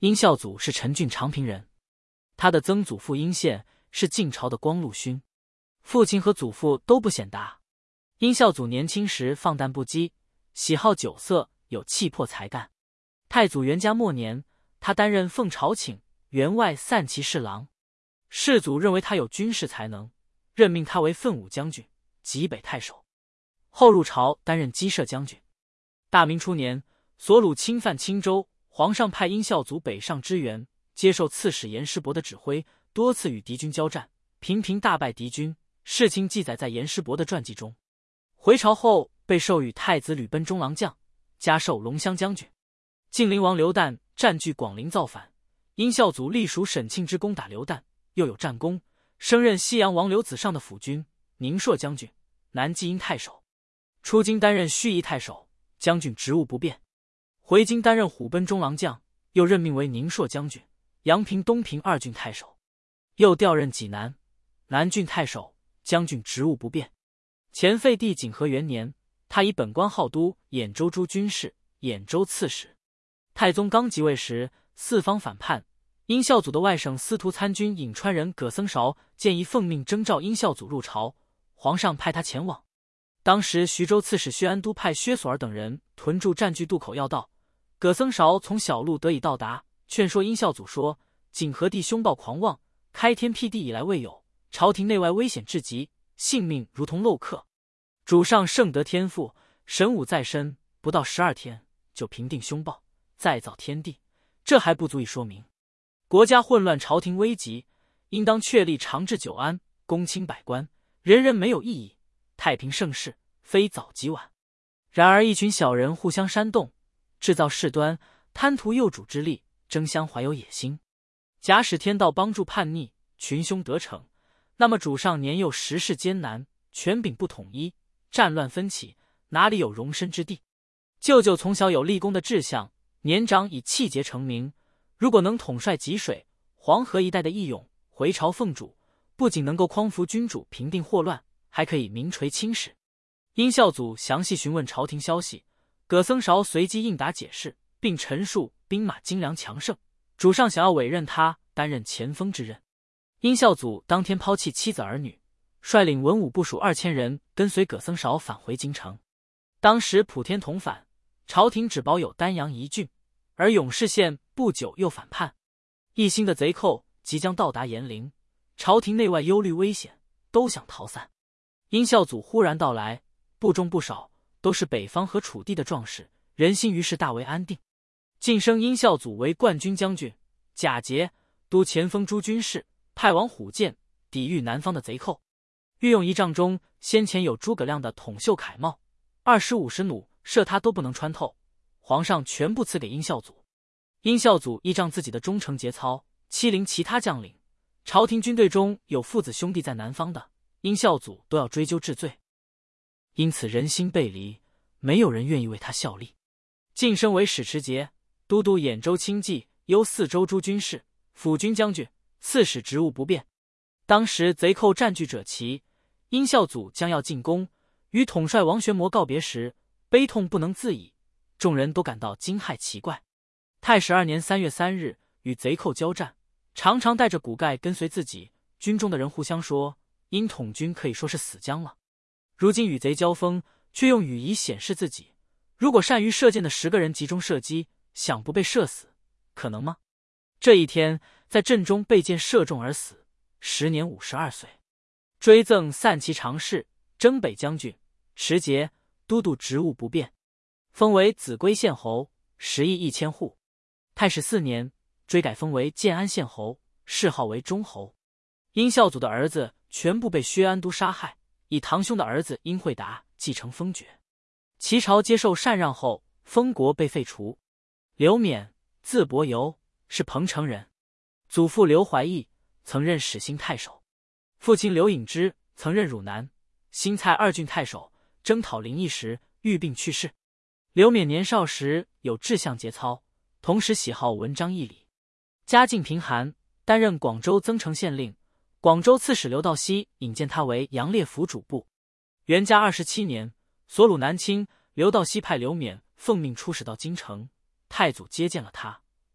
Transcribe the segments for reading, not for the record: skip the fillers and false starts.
殷孝祖是陈郡长平人，他的曾祖父殷宪是晋朝的光禄勋，父亲和祖父都不显达。殷孝祖年轻时放荡不羁，喜好酒色，有气魄才干。太祖元嘉末年，他担任奉朝请员外散骑侍郎，世祖认为他有军事才能，任命他为奋武将军、济北太守，后入朝担任机射将军。大明初年，索虏侵犯青州，皇上派殷孝祖北上支援，接受刺史严师伯的指挥，多次与敌军交战，频频大败敌军，事情记载在严师伯的传记中。回朝后被授予太子履奔中郎将，加授龙骧将军。晋灵王刘旦占据广陵造反，殷孝祖隶属沈庆之攻打刘旦，又有战功，升任西阳王刘子尚的辅军、宁朔将军、南济阴太守。出京担任盱眙太守，将军职务不变。回京担任虎贲中郎将，又任命为宁朔将军、阳平、东平二郡太守，又调任济南、南郡太守，将军职务不变。前废帝景和元年，他以本官号都兖州诸军事、兖州刺史。太宗刚即位时，四方反叛，殷孝祖的外省司徒参军颍川人葛僧韶建议奉命征召殷孝祖入朝，皇上派他前往。当时徐州刺史薛安都派薛索儿等人屯驻占据渡口要道，葛僧韶从小路得以到达，劝说殷孝祖说：景和帝凶暴狂妄，开天辟地以来未有，朝廷内外危险至极，性命如同漏刻。主上圣德天赋，神武在身，不到12天就平定凶暴，再造天地，这还不足以说明国家混乱，朝廷危急，应当确立长治久安，公卿百官，人人没有异议，太平盛世，非早即晚。然而一群小人互相煽动，制造事端，贪图幼主之利，争相怀有野心。假使天道帮助叛逆，群凶得逞，那么主上年幼，时事艰难，权柄不统一，战乱纷起，哪里有容身之地？舅舅从小有立功的志向，年长以气节成名，如果能统帅济水、黄河一带的义勇，回朝奉主，不仅能够匡扶君主，平定祸乱，还可以名垂青史。殷孝祖详细询问朝廷消息，葛僧韶随即应答解释，并陈述兵马精良强盛，主上想要委任他担任前锋之任。殷孝祖当天抛弃妻子儿女，率领文武部属2000人跟随葛僧韶返回京城。当时普天同返，朝廷只保有丹阳一郡，而永世县不久又反叛，一心的贼寇即将到达延陵，朝廷内外忧虑危险，都想逃散。殷孝祖忽然到来，部众不少，都是北方和楚地的壮士，人心于是大为安定。晋升殷孝祖为冠军将军，假节督前锋诸军事，派王虎剑抵御南方的贼寇。御用仪仗中先前有诸葛亮的统袖铠帽，20-50弩射他都不能穿透，皇上全部赐给殷孝祖。殷孝祖依仗自己的忠诚节操，欺凌其他将领。朝廷军队中有父子兄弟在南方的，殷孝祖都要追究治罪，因此人心背离，没有人愿意为他效力。晋升为使持节，都督兖州轻骑，幽4州诸军事，辅军将军，刺史职务不变。当时贼寇占据者齐，殷孝祖将要进攻，与统帅王玄谟告别时，悲痛不能自已，众人都感到惊骇奇怪。太始2年3月3日与贼寇交战，常常带着骨盖跟随自己，军中的人互相说，殷统军可以说是死僵了。如今与贼交锋，却用羽仪显示自己，如果善于射箭的10个人集中射击，想不被射死，可能吗？这一天在阵中被箭射中而死，时年52岁。追赠散骑常侍、征北将军、持节、都督职务不变，封为秭归县侯，10邑1000户。太始4年，追改封为建安县侯，谥号为中侯。殷孝祖的儿子全部被薛安都杀害，以堂兄的儿子殷惠达继承封爵。齐朝接受禅让后，封国被废除。刘勉，字伯猷，是彭城人，祖父刘怀义曾任始兴太守，父亲刘隐之曾任汝南、新蔡2郡太守，征讨临沂时遇病去世。刘勉年少时有志向节操，同时喜好文章义理，家境贫寒，担任广州增城县令。广州刺史刘道熙引荐他为杨烈府主簿。元嘉27年，所虏南侵，刘道熙派刘勉奉命出使到京城，太祖接见了他，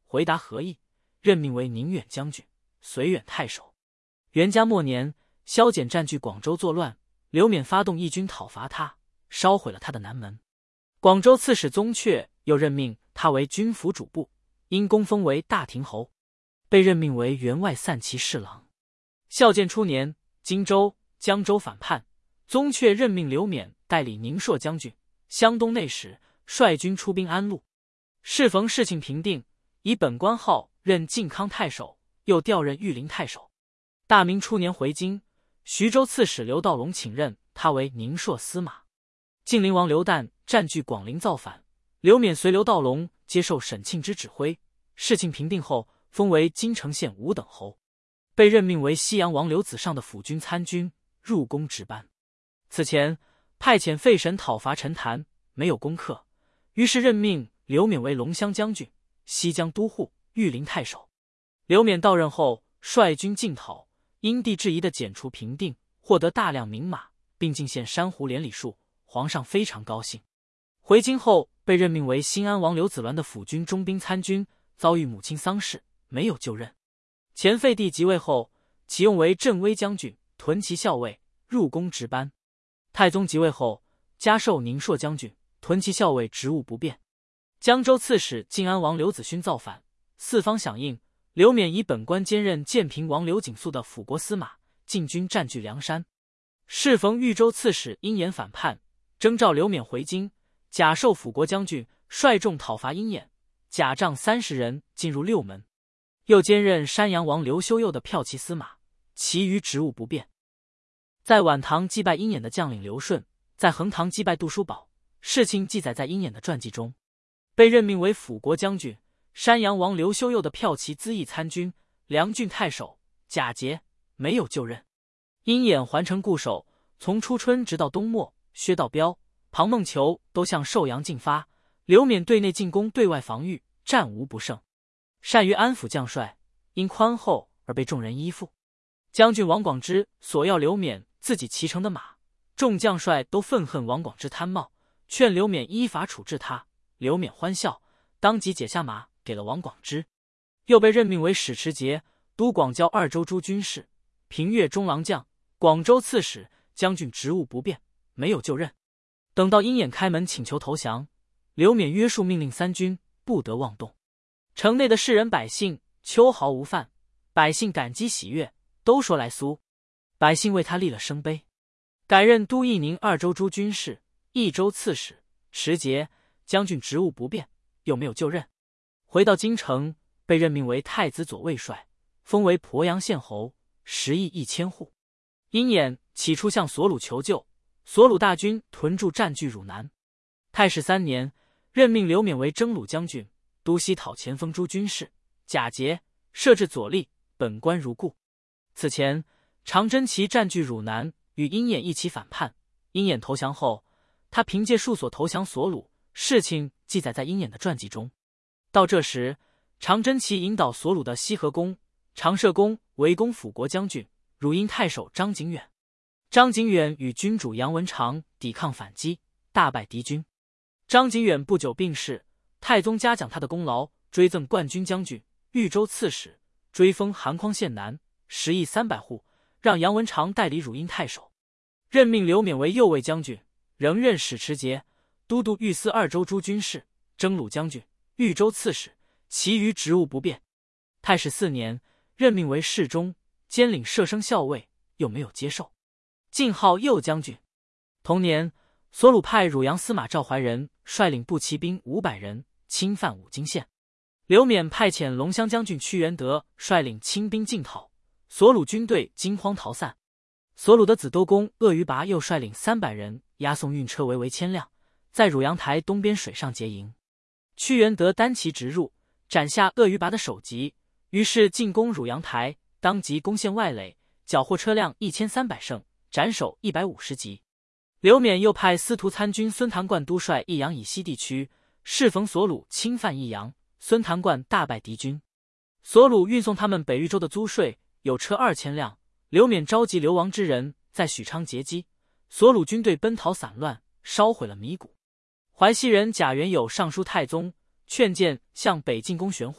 回答何意，任命为宁远将军、绥远太守。元嘉末年，萧简占据广州作乱，刘勉发动义军讨伐他，烧毁了他的南门。广州刺史宗悫又任命他为军府主簿，因功封为大亭侯，被任命为员外散骑侍郎。孝建初年，荆州、江州反叛，宗悫任命刘勉代理宁朔将军、湘东内史，率军出兵安陆。适逢事情平定，以本官号任靖康太守，又调任御林太守。大明初年回京，徐州刺史刘道隆请任他为宁朔司马。晋灵王刘旦占据广陵造反，刘勉随刘道隆接受沈庆之指挥。事情平定后，封为京城县5等侯，被任命为西阳王刘子尚的辅军参军，入宫值班。此前派遣费神讨伐陈坛，没有攻克，于是任命刘勉为龙骧将军、西江都护、御林太守。刘勉到任后，率军进讨，因地制宜的剪除平定，获得大量名马，并进献珊瑚连理树，皇上非常高兴。回京后，被任命为新安王刘子鸾的辅军中兵参军，遭遇母亲丧事，没有就任。前废帝即位后，启用为镇威将军、屯骑校尉，入宫值班。太宗即位后，加授宁朔将军、屯骑校尉职务不变。江州刺史晋安王刘子勋造反，四方响应，刘勉以本官兼任建平王刘景肃的辅国司马，进军占据梁山。适逢豫州刺史殷衍反叛，征召刘勉回京，假授辅国将军，率众讨伐殷衍，假仗30人进入六门。又兼任山阳王刘修佑的骠骑司马，其余职务不变。在晚唐击败殷衍的将领刘顺，在横唐击败杜叔宝，事情记载在殷衍的传记中。被任命为辅国将军、山阳王刘修佑的骠骑资议参军、梁郡太守，假节，没有就任。殷衍还城固守，从初春直到冬末，薛道标、庞孟求都向寿阳进发，刘勉对内进攻，对外防御，战无不胜。善于安抚将帅，因宽厚而被众人依附。将军王广之索要刘勉自己骑乘的马，众将帅都愤恨王广之贪冒，劝刘勉依法处置他。刘勉欢笑，当即解下马给了王广之。又被任命为使持节、都广交2州诸军事、平越中郎将、广州刺史，将军职务不变，没有就任。等到殷衍开门请求投降，刘勉约束命令3军不得妄动。城内的士人百姓秋毫无犯，百姓感激喜悦，都说来苏。百姓为他立了生碑，改任都义宁2州诸军事、益州刺史、持节，将军职务不变，又没有就任。回到京城，被任命为太子左卫帅，封为鄱阳县侯，食邑1000户。殷衍起初向索鲁求救，索鲁大军屯驻占据汝南。太始3年，任命刘勉为征虏将军、都西讨前锋诸军事，假节，设置左吏，本官如故。此前，常真齐占据汝南，与殷衍一起反叛。殷衍投降后，他凭借戍所投降索鲁，事情记载在殷衍的传记中。到这时，常真齐引导索鲁的西河公、长社公围攻辅国将军、汝阴太守张景远。张景远与君主杨文长抵抗反击，大败敌军。张景远不久病逝，太宗嘉奖他的功劳，追赠冠军将军、豫州刺史，追封韩匡县男，食邑300户，让杨文长代理汝阴太守。任命刘勉为右卫将军，仍任使持节、都督御司2州诸军事、征虏将军、豫州刺史，其余职务不变。太始4年，任命为侍中，兼领射生校尉，又没有接受，晋号右将军。同年，索鲁派汝阳司马赵怀仁率领步骑兵500人侵犯武京县。刘勉派遣龙骧将军屈元德率领轻兵进讨，索鲁军队惊慌逃散。索鲁的子都公鄂于拔又率领300人押送运车为1000辆，在汝阳台东边水上结营。屈元德单骑直入，斩下鄂于拔的首级，于是进攻汝阳台，当即攻陷外垒，缴获车辆1300乘，斩首150级。刘勉又派司徒参军孙谭冠督率益阳以西地区，适逢索鲁侵犯益阳，孙谭冠大败敌军。索鲁运送他们北豫州的租税有车2000辆，刘勉召集流亡之人在许昌截击，索鲁军队奔逃散乱，烧毁了米谷。淮西人贾元友上书太宗，劝谏向北进攻玄户，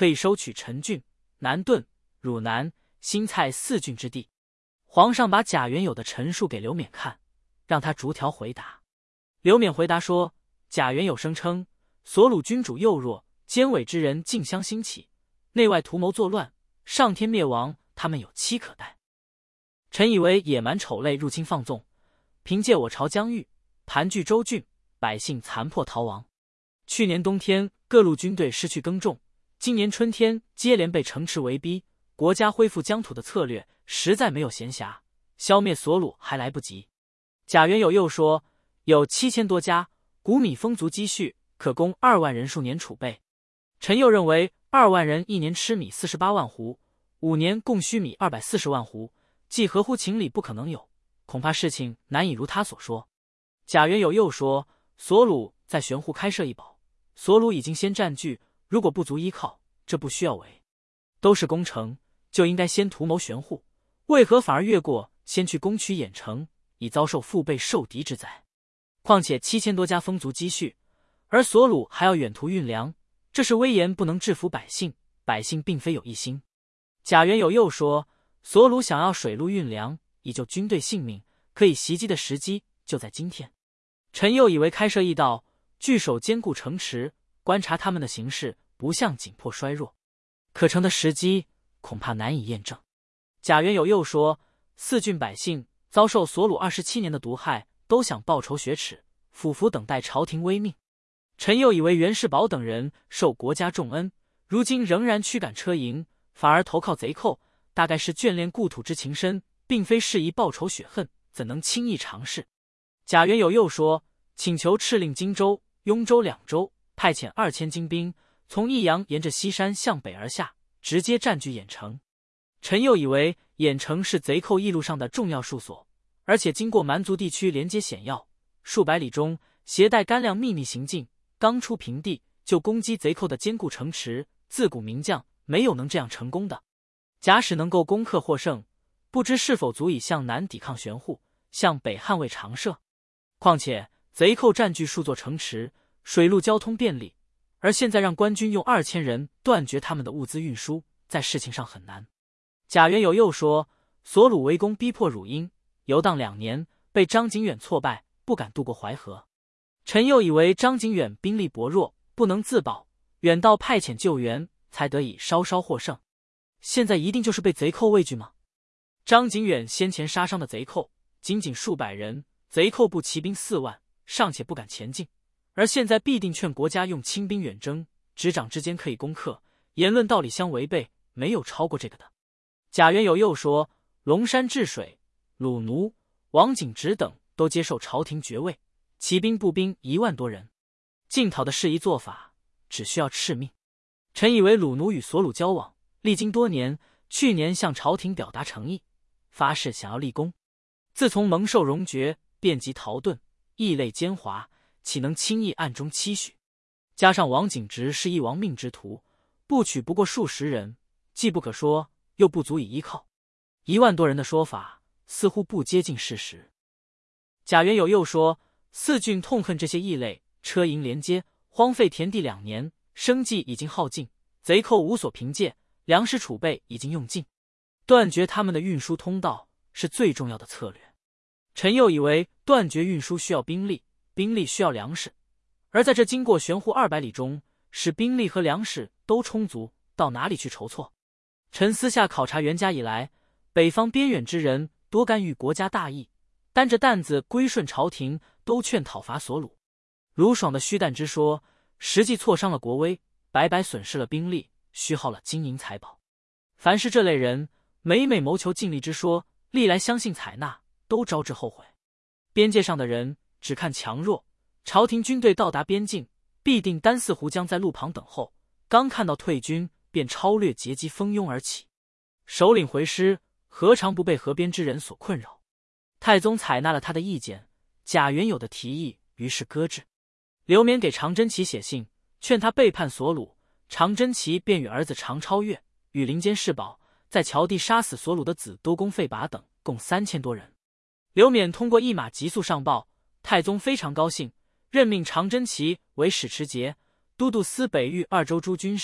可以收取陈郡、南顿、汝南、新蔡4郡之地。皇上把贾元有的陈述给刘勉看，让他逐条回答。刘勉回答说，贾元有声称所虏君主幼弱，奸伪之人竞相兴起，内外图谋作乱，上天灭亡，他们有期可待。臣以为野蛮丑类入侵放纵，凭借我朝疆域，盘踞州郡，百姓残破逃亡。去年冬天各路军队失去耕种，今年春天接连被城池围逼，国家恢复疆土的策略实在没有闲暇，消灭所虏还来不及。贾元有又说，有7000多家，谷米丰足积蓄，可供2万人数年储备。臣又认为2万人一年吃米48万斛，5年供需米240万斛，既合乎情理，不可能有，恐怕事情难以如他所说。贾元有又说，所虏在玄户开设一堡，所虏已经先占据，如果不足依靠，这不需要围，都是攻城，就应该先图谋玄户，为何反而越过先去攻取郾城，以遭受腹背受敌之灾？况且7000多家丰足积蓄，而所虏还要远途运粮，这是威严不能制服百姓，百姓并非有一心。贾元有又说，所虏想要水陆运粮，以救军队性命，可以袭击的时机就在今天。臣又以为开设驿道，据守坚固城池，观察他们的形势，不像紧迫衰弱，可成的时机恐怕难以验证。贾元有又说，4郡百姓遭受所虏27年的毒害，都想报仇雪耻，俯伏等待朝廷威命。臣又以为袁世宝等人受国家重恩，如今仍然驱赶车营，反而投靠贼寇，大概是眷恋故土之情深，并非适宜报仇雪恨，怎能轻易尝试？贾元有又说，请求敕令荆州、雍州2州派遣2000精兵，从益阳沿着西山向北而下，直接占据郾城。臣又以为郾城是贼寇驿路上的重要戍所，而且经过蛮族地区连接险要，数百里中携带干粮秘密行进，刚出平地就攻击贼寇的坚固城池，自古名将没有能这样成功的。假使能够攻克获胜，不知是否足以向南抵抗玄户，向北捍卫长社。况且贼寇占据数座城池，水陆交通便利，而现在让官军用2000人断绝他们的物资运输，在事情上很难。贾元有又说，所虏围攻逼迫汝阴，游荡2年，被张景远挫败，不敢渡过淮河。臣又以为张景远兵力薄弱，不能自保，远道派遣救援，才得以稍稍获胜。现在一定就是被贼寇畏惧吗？张景远先前杀伤的贼寇仅仅数百人，贼寇部骑兵4万，尚且不敢前进，而现在必定劝国家用轻兵远征，执掌之间可以攻克，言论道理相违背，没有超过这个的。贾元有又说，龙山治水、鲁奴、王景直等都接受朝廷爵位，骑兵步兵1万多人，进讨的适宜做法，只需要敕命。臣以为鲁奴与所虏交往，历经多年，去年向朝廷表达诚意，发誓想要立功。自从蒙受荣爵，遍及逃遁，异类奸猾，岂能轻易暗中期许？加上王景直是一亡命之徒，不取不过数十人，既不可说，又不足以依靠。1万多人的说法似乎不接近事实。贾元有又说，4郡痛恨这些异类，车营连接，荒废田地2年，生计已经耗尽，贼寇无所凭借，粮食储备已经用尽，断绝他们的运输通道是最重要的策略。臣又以为断绝运输需要兵力，兵力需要粮食，而在这经过玄户200里中，使兵力和粮食都充足，到哪里去筹措？臣私下考察袁家以来，北方边远之人多干预国家大义，担着担子归顺朝廷，都劝讨伐所虏。卢爽的虚诞之说，实际挫伤了国威，白白损失了兵力，虚耗了金银财宝。凡是这类人，每每谋求尽力之说，历来相信采纳，都招致后悔。边界上的人只看强弱，朝廷军队到达边境，必定单四湖江在路旁等候，刚看到退军，便超略截击，蜂拥而起。首领回师，何尝不被河边之人所困扰？太宗采纳了他的意见，贾元有的提议于是搁置。刘勉给常真齐写信，劝他背叛所虏，常真齐便与儿子常超越、与林监事保在桥地杀死所虏的子都公费拔等，共3000多人。刘勉通过一马急速上报，太宗非常高兴，任命常真齐为使持节、都督司北域2州诸军事，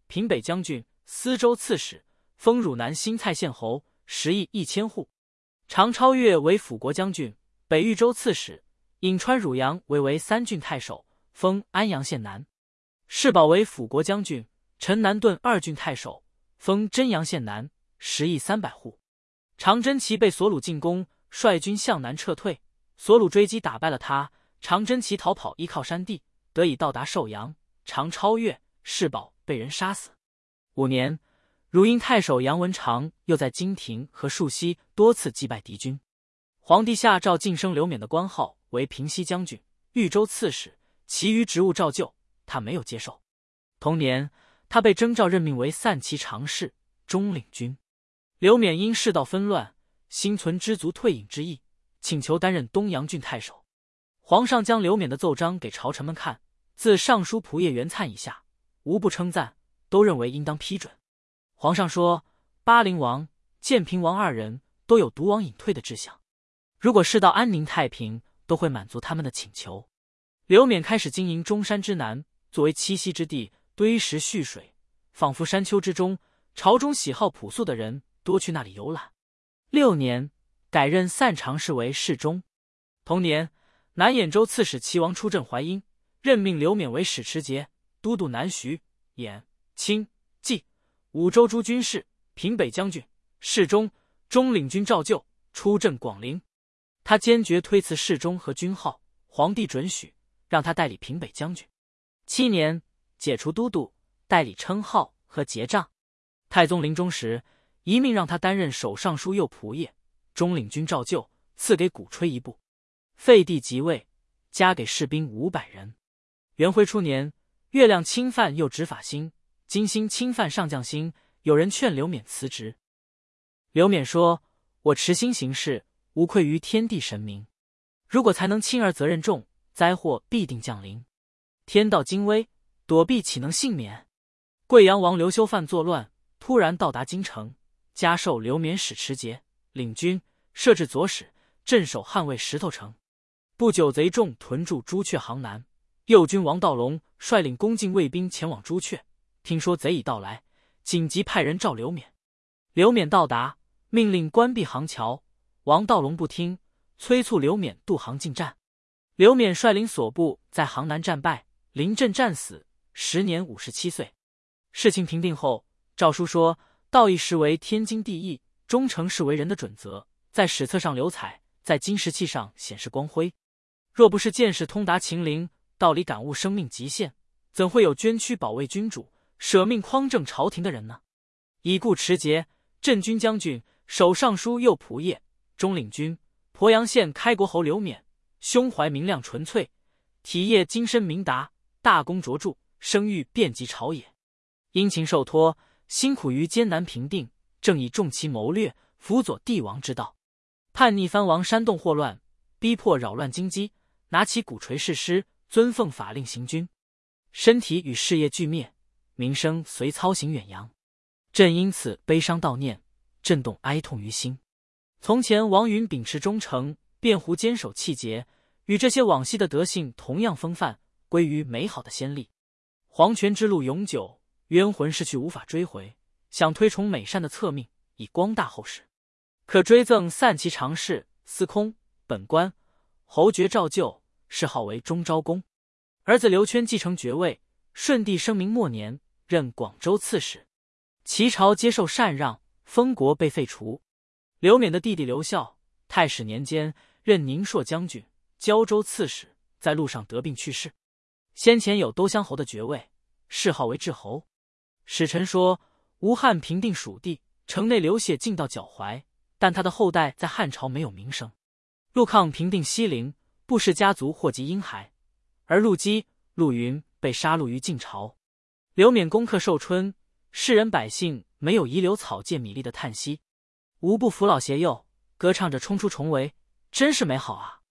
平北将军、司州刺史，封汝南新蔡县侯，10邑1000户。常超越为辅国将军、北豫州刺史，颍川汝阳为3郡太守，封安阳县男。世保为辅国将军、陈南顿2郡太守，封真阳县男，10邑300户。常真齐被索虏进攻，率军向南撤退，索虏追击打败了他，常真齐逃跑，依靠山地，得以到达寿阳。常超越、世保被人杀死。5年，汝阴太守杨文长又在金庭和树溪多次击败敌军。皇帝下诏晋升刘勉的官号为平西将军、豫州刺史，其余职务照旧，他没有接受。同年，他被征召任命为散骑常侍、中领军。刘勉因世道纷乱，心存知足退隐之意，请求担任东阳郡太守。皇上将刘勉的奏章给朝臣们看，自尚书仆射袁粲以下，无不称赞，都认为应当批准。皇上说，巴陵王、建平王2人都有独往隐退的志向，如果世道安宁太平，都会满足他们的请求。刘勉开始经营中山之南，作为栖息之地，堆石蓄水，仿佛山丘之中，朝中喜好朴素的人多去那里游览。6年，改任散常侍为侍中。同年，南兖州刺史齐王出镇淮阴，任命刘勉为使持节、都督南徐、兖、青、冀5州诸军事、平北将军、侍中、中领军照旧，出镇广陵。他坚决推辞侍中和军号，皇帝准许，让他代理平北将军。7年，解除都督，代理称号和结账。太宗临终时，一命让他担任守尚书右仆射，中领军照旧，赐给鼓吹一部。废帝即位，加给士兵500人。元徽初年，月亮侵犯右执法卿，金星侵犯上将星，有人劝刘勉辞职。刘勉说，我持心行事，无愧于天地神明，如果才能轻而责任重，灾祸必定降临。天道精微，躲避岂能幸免？贵阳王刘修范作乱，突然到达京城，加授刘勉使持节、领军，设置左使，镇守捍卫石头城。不久，贼众屯驻朱雀行南，右军王道隆率领攻进卫兵前往朱雀，听说贼已到来，紧急派人召刘勉。刘勉到达，命令关闭航桥，王道隆不听，催促刘勉渡航进战。刘勉率领所部在行南战败，临阵战死，时年57岁。事情平定后，诏书说，道义实为天经地义，忠诚是为人的准则，在史册上留彩，在金石器上显示光辉。若不是见识通达秦陵，道理感悟生命极限，怎会有捐躯保卫君主、舍命匡正朝廷的人呢？已故持节、镇军将军、守尚书右仆射、中领军、鄱阳县开国侯刘勉，胸怀明亮纯粹，体液精深明达，大功卓著，声誉遍及朝野。殷勤受托，辛苦于艰难平定，正以重其谋略，辅佐帝王之道。叛逆藩王煽动祸乱，逼迫扰乱京畿，拿起鼓槌誓师，遵奉法令行军，身体与事业俱灭，名声随操行远扬。朕因此悲伤悼念，震动哀痛于心。从前王允秉持忠诚，辩胡坚守气节，与这些往昔的德性同样风范，归于美好的先例。皇权之路永久，冤魂逝去无法追回，想推崇美善的策命，以光大后世。可追赠散骑常侍、司空、本官、侯爵照旧，谥号为中昭公。儿子刘圈继承爵位，顺帝生明末年，任广州刺史。齐朝接受禅让，封国被废除。刘勉的弟弟刘孝，太史年间任宁朔将军、胶州刺史，在路上得病去世。先前有都乡侯的爵位，谥号为至侯。史臣说，吴汉平定蜀地，城内流血尽到脚踝，但他的后代在汉朝没有名声。陆抗平定西陵，布氏家族祸及婴孩，而陆基、陆云被杀戮于晋朝。刘勉攻克寿春，世人百姓没有遗留草芥米粒的叹息，无不扶老携幼，歌唱着冲出重围，真是美好啊！